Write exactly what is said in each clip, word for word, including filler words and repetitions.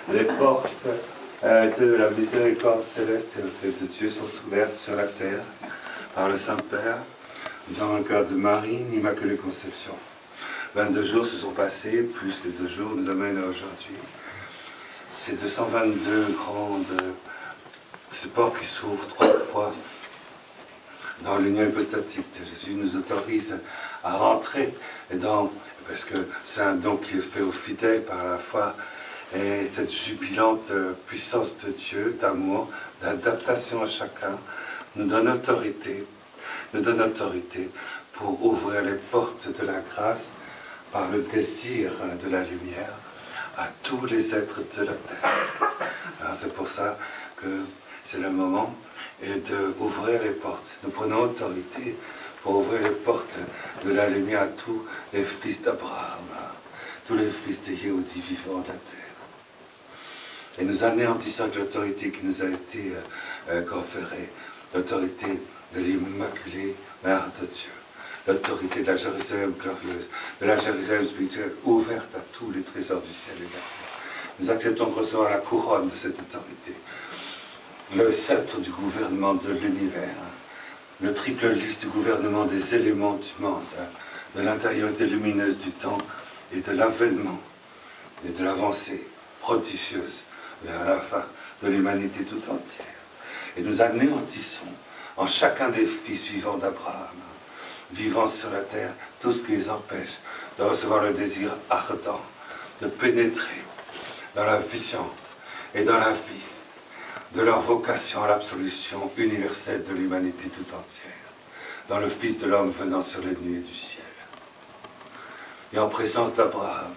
Les portes euh, de la miséricorde céleste et de Dieu sont ouvertes sur la terre par le Saint-Père dans le cœur de Marie, l'Immaculée Conception. vingt-deux jours se sont passés, plus les deux jours nous amènent à aujourd'hui. Ces deux cent vingt-deux grandes ces portes qui s'ouvrent trois fois dans l'union hypostatique de Jésus nous autorisent à rentrer dans, parce que c'est un don qui est fait aux fidèles par la foi, et cette jubilante puissance de Dieu, d'amour, d'adaptation à chacun, nous donne autorité, nous donne autorité pour ouvrir les portes de la grâce par le désir de la lumière à tous les êtres de la terre. Alors c'est pour ça que c'est le moment d'ouvrir les portes. Nous prenons autorité pour ouvrir les portes de la lumière à tous les fils d'Abraham, tous les fils de Yehudi vivants de la terre. Et nous anéantissons l'autorité qui nous a été euh, conférée, l'autorité de l'Immaculée Mère de Dieu, l'autorité de la Jérusalem glorieuse, de la Jérusalem spirituelle ouverte à tous les trésors du ciel et de la terre. Nous acceptons de recevoir la couronne de cette autorité, le sceptre du gouvernement de l'univers, le triple liste du gouvernement des éléments du monde, de l'intériorité lumineuse du temps et de l'avènement et de l'avancée prodigieuse vers la fin de l'humanité tout entière. Et nous anéantissons en chacun des fils vivants d'Abraham, vivant sur la terre, tout ce qui les empêche de recevoir le désir ardent, de pénétrer dans la vision et dans la vie de leur vocation à l'absolution universelle de l'humanité tout entière, dans le Fils de l'homme venant sur les nuées du ciel. Et en présence d'Abraham,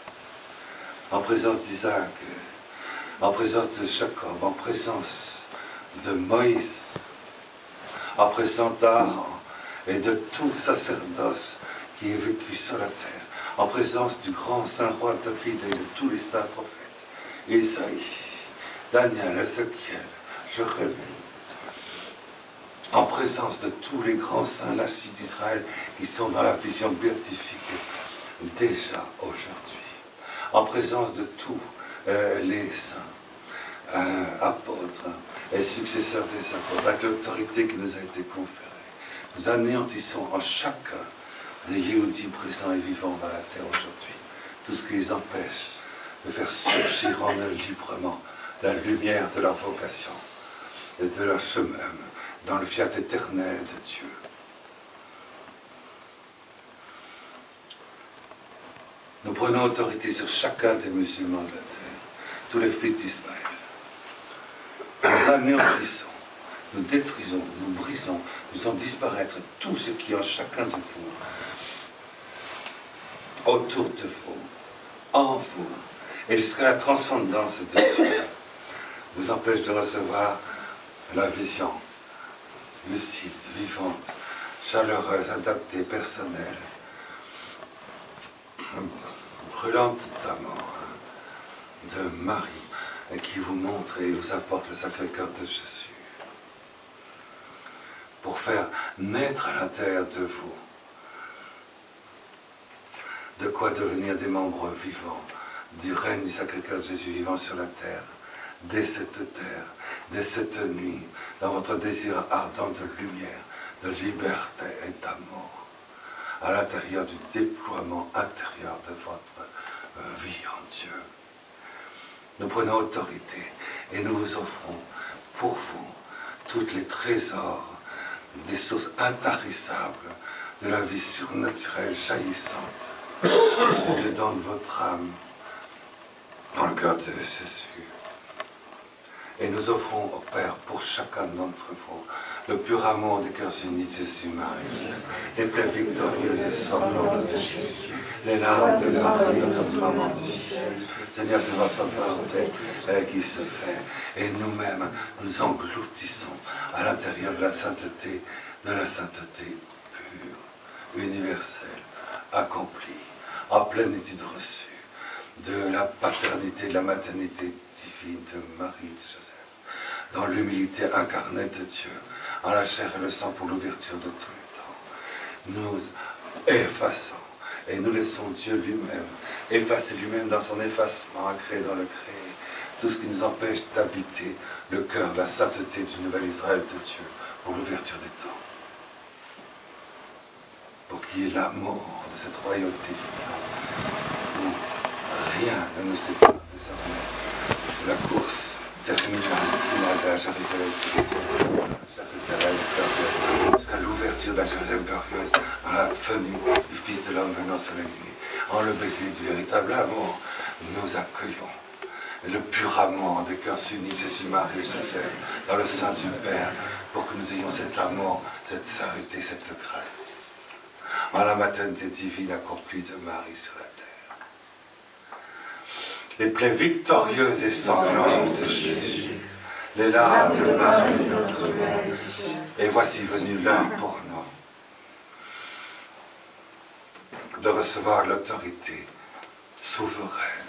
en présence d'Isaac, en présence de Jacob, en présence de Moïse, en présence d'Aaron et de tout sacerdoce qui est vécu sur la terre, en présence du grand saint roi David et de tous les saints prophètes, Isaïe, Daniel, Ézéchiel, Jérémie, en présence de tous les grands saints lâchis d'Israël qui sont dans la vision béatifique déjà aujourd'hui, en présence de tous euh, les saints euh, apôtres et successeurs des apôtres, avec l'autorité qui nous a été conférée, nous anéantissons en chacun des Yehudis présents et vivants dans la terre aujourd'hui tout ce qui les empêche de faire surgir en eux librement la lumière de leur vocation et de leur chemin dans le fiat éternel de Dieu. Nous prenons autorité sur chacun des musulmans de la terre, tous les fils d'Israël. Nous anéantissons, nous détruisons, nous brisons, nous faisons disparaître tout ce qui est en chacun de vous, autour de vous, en vous, et jusqu'à la transcendance de Dieu, vous empêche de recevoir la vision lucide, vivante, chaleureuse, adaptée, personnelle, brûlante d'amour de Marie, et qui vous montre et vous apporte le Sacré-Cœur de Jésus, pour faire naître à l'intérieur de vous de quoi devenir des membres vivants du règne du Sacré-Cœur de Jésus vivant sur la terre, dès cette terre, dès cette nuit, dans votre désir ardent de lumière, de liberté et d'amour, à l'intérieur du déploiement intérieur de votre vie en Dieu. Nous prenons autorité et nous vous offrons pour vous tous les trésors des sources intarissables de la vie surnaturelle jaillissante dedans de votre âme dans le cœur de Jésus. Et nous offrons au Père pour chacun d'entre vous le pur amour des cœurs unis de Jésus-Marie, les plaies victorieuses et sanglantes de Jésus, les larmes de Marie, notre maman du ciel. Seigneur, c'est votre volonté euh, qui se fait. Et nous-mêmes, nous engloutissons à l'intérieur de la sainteté, de la sainteté pure, universelle, accomplie, en plénitude reçue, de la paternité, de la maternité divine de Marie et de Joseph, dans l'humilité incarnée de Dieu, en la chair et le sang pour l'ouverture de tous les temps. Nous effaçons Et nous laissons Dieu lui-même effacer lui-même dans son effacement, à créer dans le créé, tout ce qui nous empêche d'habiter le cœur, la sainteté du nouvel Israël de Dieu, pour l'ouverture des temps. Pour qu'il y ait l'amour de cette royauté où rien ne nous sépare désormais de la course terminale, finale de la Jérusalem Jérusalem glorieuse, jusqu'à l'ouverture de la Jérusalem glorieuse, dans la venue du Fils de l'homme venant sur les nuits. En le baiser du véritable amour, nous accueillons le pur amour des cœurs unis, Jésus-Marie et Joseph, dans le sein du Père, pour que nous ayons cet amour, cette sainteté, cette grâce. En la maternité divine accomplie de Marie sur la terre. Les plaies victorieuses et sanglantes de Jésus, les larmes de Marie, notre Mère, et voici venu l'heure pour nous de recevoir l'autorité souveraine,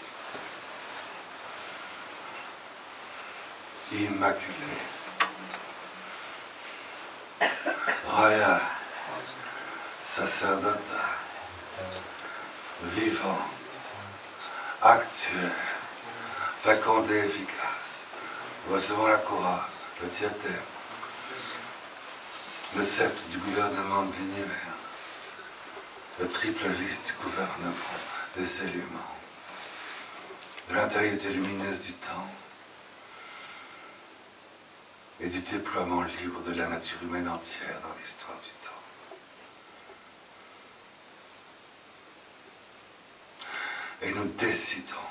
immaculée, royale, sacerdotal, vivant, actuel, fécond et efficace. Recevons la couronne, le diadème, le sceptre du gouvernement de l'univers, le triple liste du gouvernement des éléments, de l'intériorité lumineuse du temps et du déploiement libre de la nature humaine entière dans l'histoire du temps. Et nous décidons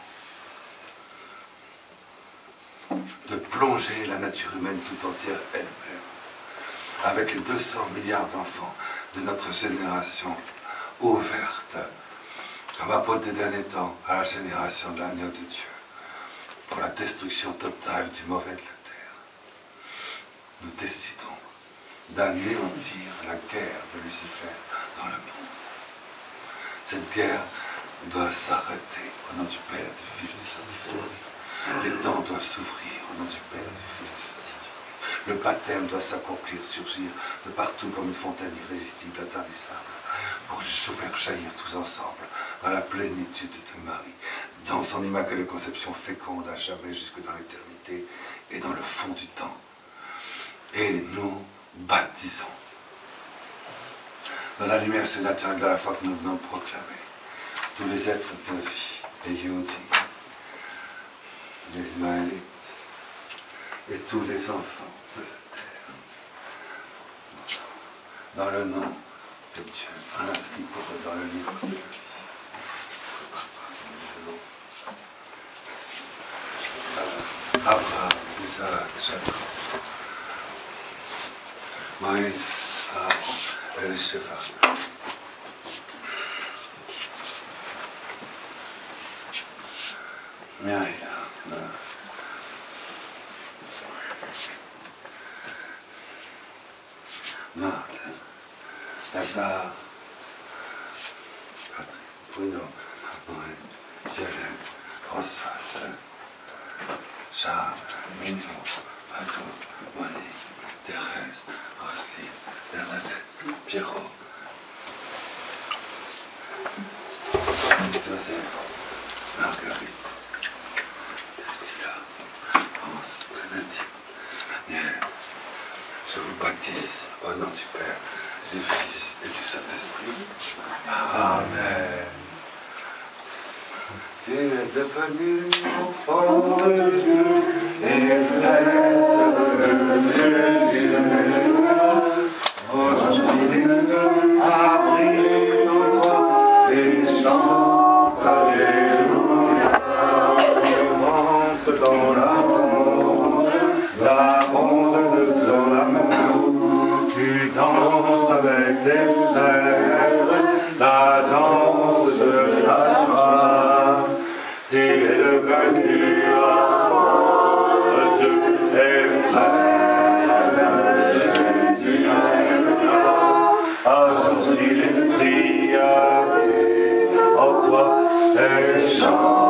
de plonger la nature humaine tout entière elle-même, avec les deux cents milliards d'enfants de notre génération, ouverte, comme apôtre des derniers temps, à la génération de l'agneau de Dieu, pour la destruction totale du mauvais de la terre. Nous décidons d'anéantir la guerre de Lucifer dans le monde. Cette guerre doit s'arrêter au nom du Père, du Fils et du Saint-Esprit. Les temps doivent s'ouvrir au nom du Père, du Fils et du Saint-Esprit. Le baptême doit s'accomplir, surgir de partout comme une fontaine irrésistible, intarissable, pour faire jaillir tous ensemble dans la plénitude de Marie, dans son immaculée conception féconde à jamais jusque dans l'éternité et dans le fond du temps. Et nous baptisons dans la lumière surnaturelle de la foi que nous venons de proclamer tous les êtres de vie, les Yehudi, les Ismaélites et tous les enfants de la terre, dans le nom de Dieu, inscrit pour eux dans le livre de la vie. Abraham, Isaac, Jacob, Moïse, Aaron, Elisheva, Myriam, Marthe, Lazare, Patrick, Bruno, Maureen, Jérém, Françoise, Charles, Mignon, Patou, Monique, Thérèse, Roselyne, Bernadette, Pierrot, Joseph, Marguerite, Priscilla, France, Trinity, Daniel. Je vous baptise au nom du Père, du Fils et du Saint-Esprit. Amen. Tu es devenu enfant de Dieu et frère de Jésus. Aujourd'hui, abrite en toi et chante Alléluia. Rentre dans l'amour, la ronde de son amour. Tu danses avec tes frères, la danse de la joie. Tu es devenu enfant de Dieu et frère de Jésus. Aujourd'hui l'Esprit habite en toi et chante.